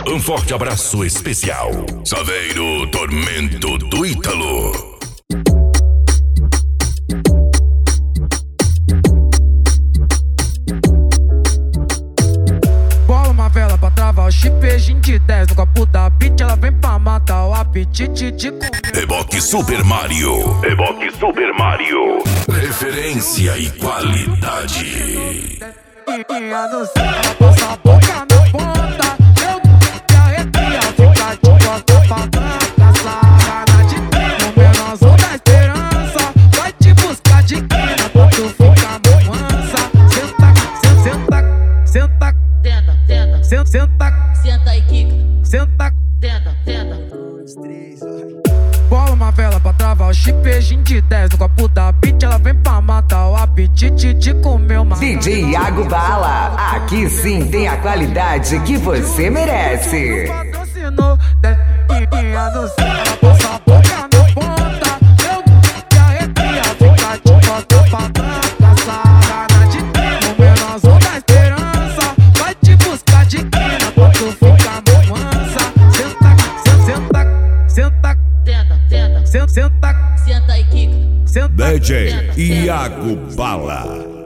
Um forte abraço especial. Saveiro Tormento do Ítalo. Bola uma vela pra travar o chipejinho de 10 no copo da beat, ela vem pra matar o apetite de comer. Reboque Super Mario. Reboque Super Mario. Referência e qualidade. Minha no céu, ela passa a boca na ponta. Eu me arrepia, fica de costa pra branca. Sarana de no menosão da esperança. Vai te buscar de quina, pra tu ficar no mansa. Senta, senta, senta. Tenta, tenta, Senta, senta e quica. senta. Tenta, tenta. Bola uma vela pra travar o chipejinho de 10 no copo da beat, ela vem pra matar o apetite de comer uma. DJ Iago Bala, aqui sim tem a qualidade que você merece. Patrocinou, minha no céu, ela passa a boca na ponta. Eu me arrepia, fica de costa pra branca. Sarana de no menosão da esperança. Vai te buscar de quina, pra tu ficar no mansa. Senta, senta, Tenta, tenta, senta, senta e quica. senta. DJ Iago Bala.